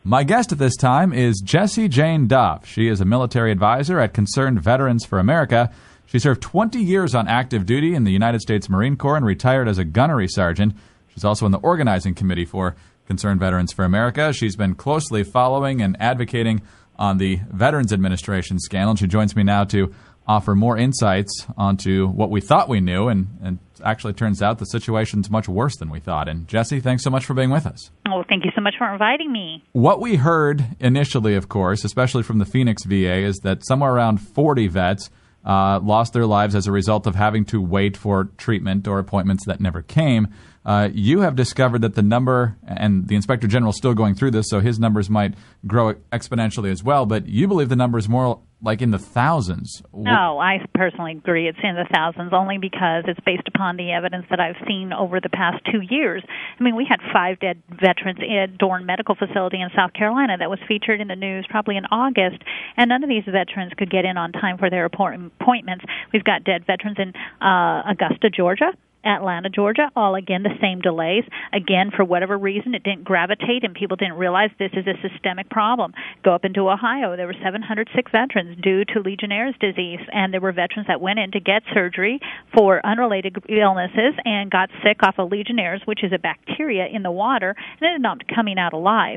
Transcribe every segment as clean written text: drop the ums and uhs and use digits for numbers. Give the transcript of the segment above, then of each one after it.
My guest at this time is Jessie Jane Duff. She is a military advisor at Concerned Veterans for America. She served 20 years on active duty in the United States Marine Corps and retired as a gunnery sergeant. She's also in the organizing committee for Concerned Veterans for America. She's been closely following and advocating on the Veterans Administration scandal. She joins me now to offer more insights onto what we thought we knew, and actually turns out the situation's much worse than we thought. And Jessie, thanks so much for being with us. Oh, thank you so much for inviting me. What we heard initially, of course, especially from the Phoenix VA, is that somewhere around 40 vets lost their lives as a result of having to wait for treatment or appointments that never came. You have discovered that the number, and the Inspector General is still going through this, so his numbers might grow exponentially as well, but you believe the number is more like in the thousands. No, I personally agree it's in the thousands, only because it's based upon the evidence that I've seen over the past 2 years. I mean, we had 5 dead veterans at Dorn Medical Facility in South Carolina that was featured in the news probably in August, and none of these veterans could get in on time for their appointments. We've got dead veterans in Augusta, Georgia, Atlanta, Georgia, all again the same delays. Again, for whatever reason, it didn't gravitate and people didn't realize this is a systemic problem. Go up into Ohio, there were 706 veterans due to Legionnaire's disease, and there were veterans that went in to get surgery for unrelated illnesses and got sick off of Legionnaire's, which is a bacteria in the water, and ended up coming out alive.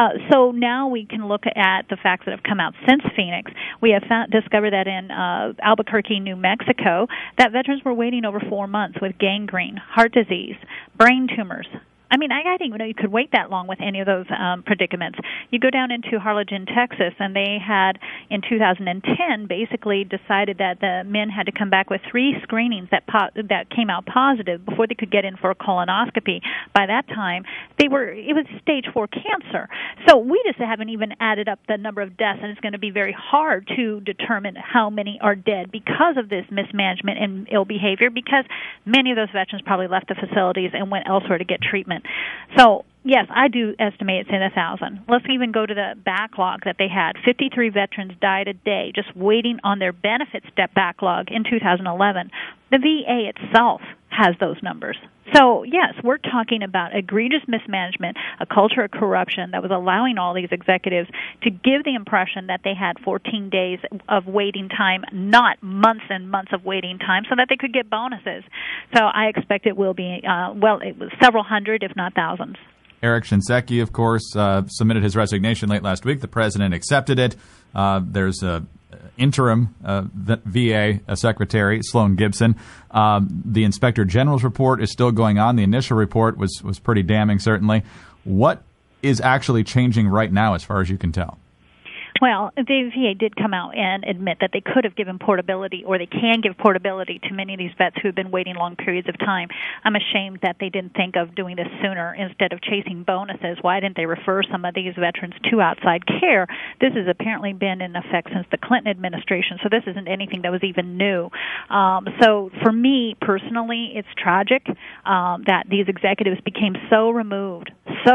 So now we can look at the facts that have come out since Phoenix. We have discovered that in Albuquerque, New Mexico, that veterans were waiting over 4 months with gangrene, heart disease, brain tumors. I mean, I didn't even know you could wait that long with any of those predicaments. You go down into Harlingen, Texas, and they had, in 2010, basically decided that the men had to come back with 3 screenings that came out positive before they could get in for a colonoscopy. By that time, it was stage 4 cancer. So we just haven't even added up the number of deaths, and it's going to be very hard to determine how many are dead because of this mismanagement and ill behavior, because many of those veterans probably left the facilities and went elsewhere to get treatment. So, yes, I do estimate it's in 1,000. Let's even go to the backlog that they had. 53 veterans died a day just waiting on their benefit step backlog in 2011. The VA itself has those numbers. So, yes, we're talking about egregious mismanagement, a culture of corruption that was allowing all these executives to give the impression that they had 14 days of waiting time, not months and months of waiting time, so that they could get bonuses. So I expect it will be, it was several hundred, if not thousands. Eric Shinseki, of course, submitted his resignation late last week. The president accepted it. There's a interim VA secretary, Sloan Gibson. The Inspector General's report is still going on. The initial report was pretty damning, certainly. What is actually changing right now, as far as you can tell? Well, the VA did come out and admit that they could have given portability, or they can give portability to many of these vets who have been waiting long periods of time. I'm ashamed that they didn't think of doing this sooner instead of chasing bonuses. Why didn't they refer some of these veterans to outside care? This has apparently been in effect since the Clinton administration, so this isn't anything that was even new. So for me, personally, it's tragic that these executives became so removed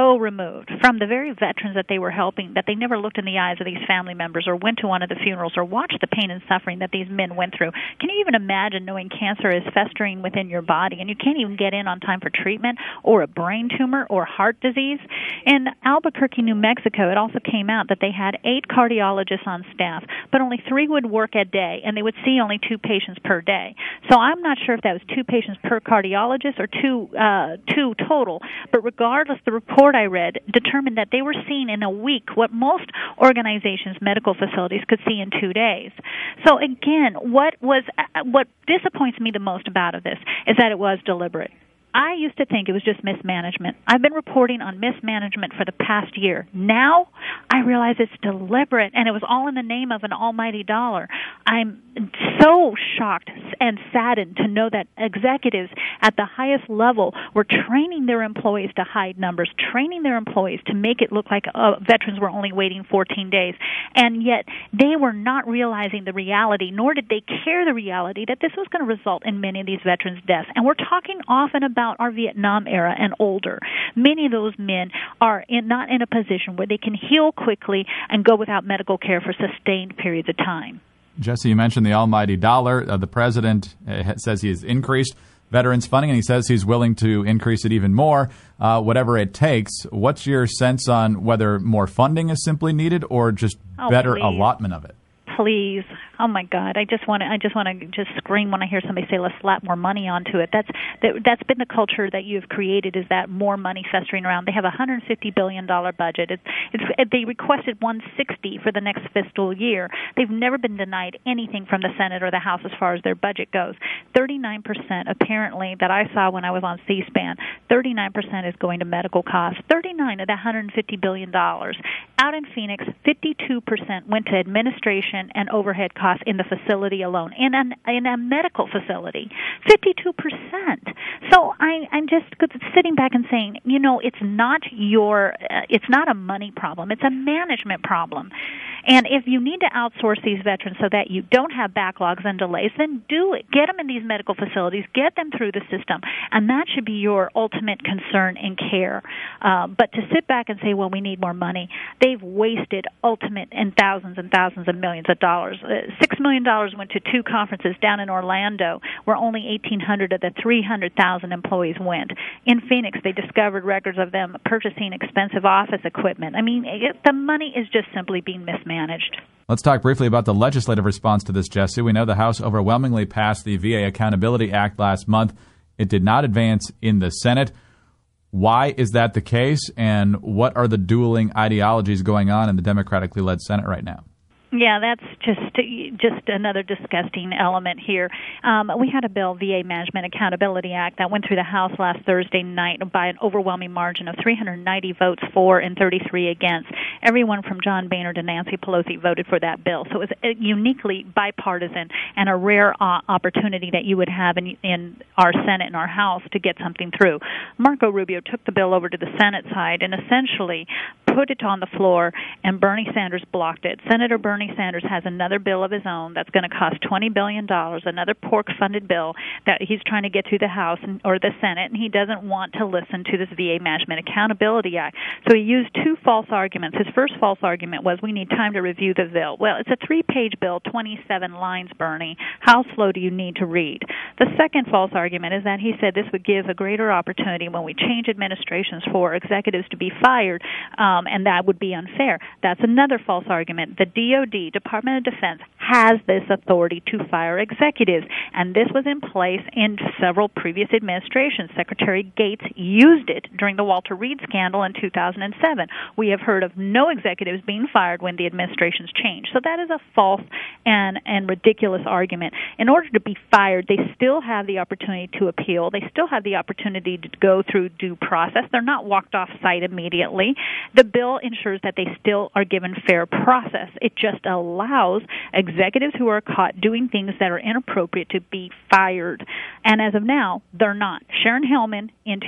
from the very veterans that they were helping, that they never looked in the eyes of these family members or went to one of the funerals or watched the pain and suffering that these men went through. Can you even imagine knowing cancer is festering within your body and you can't even get in on time for treatment, or a brain tumor or heart disease? In Albuquerque, New Mexico, it also came out that they had 8 cardiologists on staff, but only 3 would work a day, and they would see only 2 patients per day. So I'm not sure if that was 2 patients per cardiologist or 2 total, but regardless, the report I read determined that they were seeing in a week what most organizations, medical facilities, could see in 2 days. So again, what disappoints me the most about this is that it was deliberate. I used to think it was just mismanagement. I've been reporting on mismanagement for the past year. Now I realize it's deliberate, and it was all in the name of an almighty dollar. I'm so shocked and saddened to know that executives at the highest level were training their employees to hide numbers, training their employees to make it look like veterans were only waiting 14 days, and yet they were not realizing the reality, nor did they care the reality that this was going to result in many of these veterans' deaths. And we're talking often about our Vietnam era and older. Many of those men are not in a position where they can heal quickly and go without medical care for sustained periods of time. Jessie, you mentioned the almighty dollar. The president says he has increased veterans funding, and he says he's willing to increase it even more, whatever it takes. What's your sense on whether more funding is simply needed or just better allotment of it? Please. Oh my God! I just want to scream when I hear somebody say, "Let's slap more money onto it." That's been the culture that you've created. Is that more money festering around? They have a $150 billion budget. They requested $160 for the next fiscal year. They've never been denied anything from the Senate or the House as far as their budget goes. 39% apparently that I saw when I was on C-SPAN. 39% is going to medical costs. 39 of the $150 billion. Out in Phoenix, 52% went to administration and overhead costs in the facility alone, in a medical facility, 52%. So I'm just sitting back and saying, it's not a money problem, it's a management problem. And if you need to outsource these veterans so that you don't have backlogs and delays, then do it. Get them in these medical facilities, get them through the system, and that should be your ultimate concern and care. But to sit back and say, well, we need more money, they've wasted ultimate and thousands of millions of dollars. $6 million went to 2 conferences down in Orlando where only 1,800 of the 300,000 employees went. In Phoenix, they discovered records of them purchasing expensive office equipment. I mean, the money is just simply being mismanaged. Let's talk briefly about the legislative response to this, Jesse. We know the House overwhelmingly passed the VA Accountability Act last month. It did not advance in the Senate. Why is that the case, and what are the dueling ideologies going on in the democratically led Senate right now? Yeah, that's just another disgusting element here. We had a bill, VA Management Accountability Act, that went through the House last Thursday night by an overwhelming margin of 390 votes for and 33 against. Everyone from John Boehner to Nancy Pelosi voted for that bill. So it was uniquely bipartisan and a rare opportunity that you would have in our Senate and our House to get something through. Marco Rubio took the bill over to the Senate side and essentially put it on the floor, and Bernie Sanders blocked it. Senator Bernie Sanders has another bill of his own that's going to cost $20 billion, another pork-funded bill that he's trying to get through the House or the Senate, and he doesn't want to listen to this VA Management Accountability Act. So he used 2 false arguments. His first false argument was we need time to review the bill. Well, it's a 3-page bill, 27 lines, Bernie. How slow do you need to read? The second false argument is that he said this would give a greater opportunity when we change administrations for executives to be fired, and that would be unfair. That's another false argument. The DOD, Department of Defense, has this authority to fire executives, and this was in place in several previous administrations. Secretary Gates used it during the Walter Reed scandal in 2007. We have heard of no executives being fired when the administrations changed. So that is a false and ridiculous argument. In order to be fired, they still have the opportunity to appeal. They still have the opportunity to go through due process. They're not walked off site immediately. The bill ensures that they still are given fair process. It just allows executives who are caught doing things that are inappropriate to be fired. And as of now, they're not. Sharon Hellman in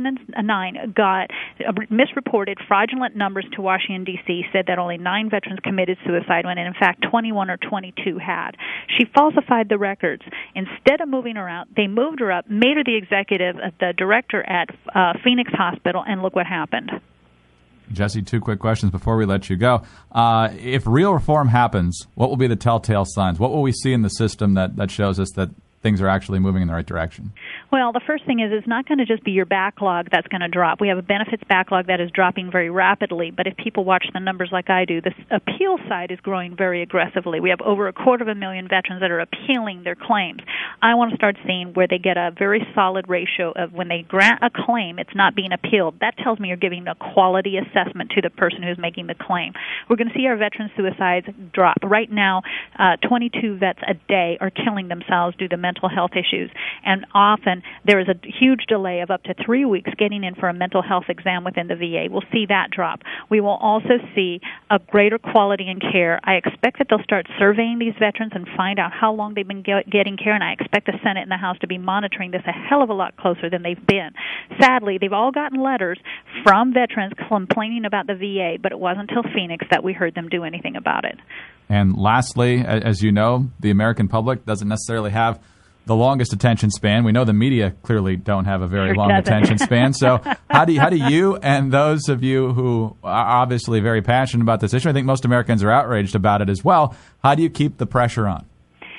2009 got misreported fraudulent numbers to Washington, D.C., said that only 9 veterans committed suicide when in fact 21 or 22 had. She falsified the records. Instead of moving her out, they moved her up, made her the executive, the director at Phoenix Hospital, and look what happened. Jesse, 2 quick questions before we let you go. If real reform happens, what will be the telltale signs? What will we see in the system that shows us that things are actually moving in the right direction? Well, the first thing is it's not going to just be your backlog that's going to drop. We have a benefits backlog that is dropping very rapidly, but if people watch the numbers like I do, the appeal side is growing very aggressively. We have over 250,000 veterans that are appealing their claims. I want to start seeing where they get a very solid ratio of when they grant a claim, it's not being appealed. That tells me you're giving a quality assessment to the person who's making the claim. We're going to see our veteran suicides drop. Right now, 22 vets a day are killing themselves due to mental health issues, and often there is a huge delay of up to 3 weeks getting in for a mental health exam within the VA. We'll see that drop. We will also see a greater quality in care. I expect that they'll start surveying these veterans and find out how long they've been getting care, and I expect the Senate and the House to be monitoring this a hell of a lot closer than they've been. Sadly, they've all gotten letters from veterans complaining about the VA, but it wasn't until Phoenix that we heard them do anything about it. And lastly, as you know, the American public doesn't necessarily have the longest attention span. We know the media clearly don't have a very long attention span. So how do you and those of you who are obviously very passionate about this issue, I think most Americans are outraged about it as well, how do you keep the pressure on?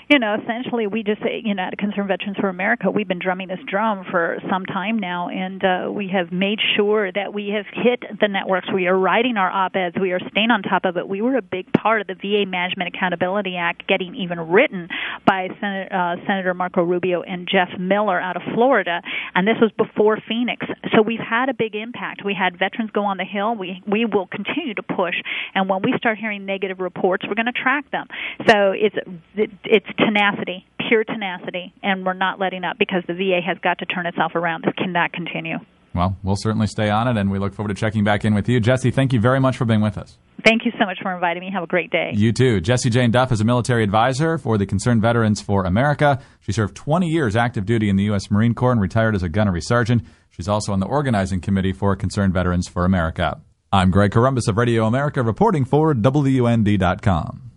Essentially, we just, at Concerned Veterans for America, we've been drumming this drum for some time now, and we have made sure that we have hit the networks. We are writing our op-eds. We are staying on top of it. We were a big part of the VA Management Accountability Act getting even written by Senator Marco Rubio and Jeff Miller out of Florida, and this was before Phoenix. So we've had a big impact. We had veterans go on the Hill. We will continue to push, and when we start hearing negative reports, we're going to track them. So it's tenacity, pure tenacity, and we're not letting up because the VA has got to turn itself around. This cannot continue. Well, we'll certainly stay on it, and we look forward to checking back in with you. Jessie, thank you very much for being with us. Thank you so much for inviting me. Have a great day. You too. Jessie Jane Duff is a military advisor for the Concerned Veterans for America. She served 20 years active duty in the U.S. Marine Corps and retired as a gunnery sergeant. She's also on the organizing committee for Concerned Veterans for America. I'm Greg Corombos of Radio America reporting for WND.com.